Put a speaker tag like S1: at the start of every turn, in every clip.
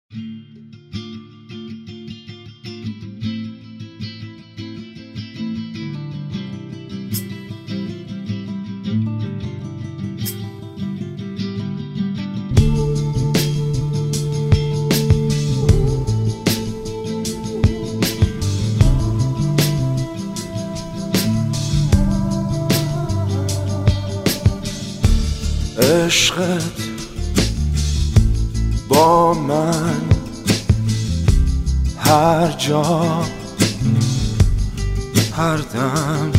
S1: عشقت با من هر جا هر دم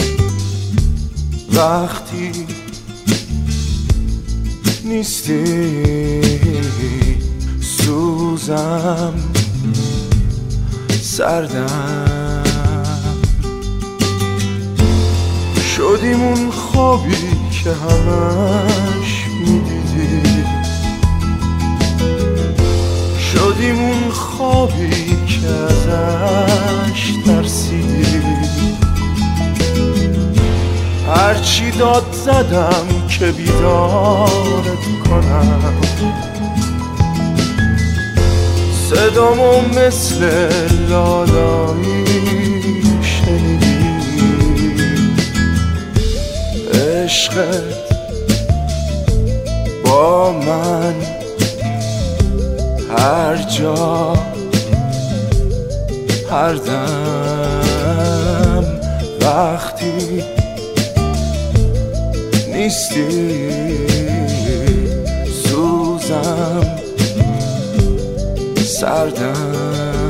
S1: وقتی نیستی سوزم سردم شدیم اون خوابی که همش میدیدی شدیم اون خوابی که ازش ترسیدی هرچی داد زدم که بیدارت کنم صدامو مثل لالایی شنیدی عشقت با من هر جا هر دم وقتی نیستی سوزم سردم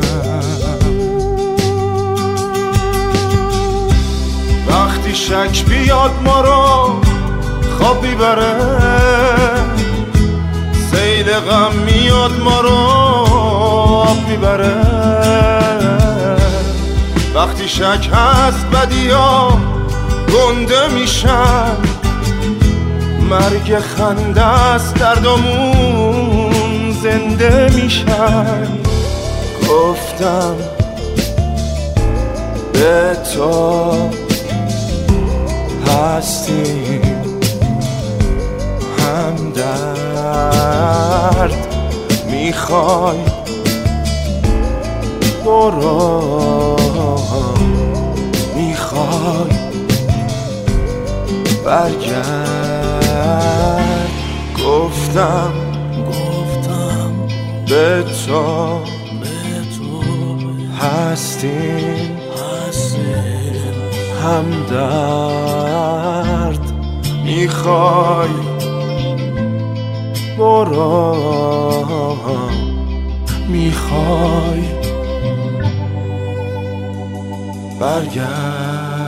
S1: وقتی شک بیاد ما رو خواب میبره سیل غم میاد ما رو آب میبره وقتی شک هست بدیا گنده میشن مرگ خنده است دردمون زنده میشن گفتم به تو هستیم همدرد میخوای برو میخوای برگرد گفتم به تو هستیم همدرد میخوای برو میخوای برگرد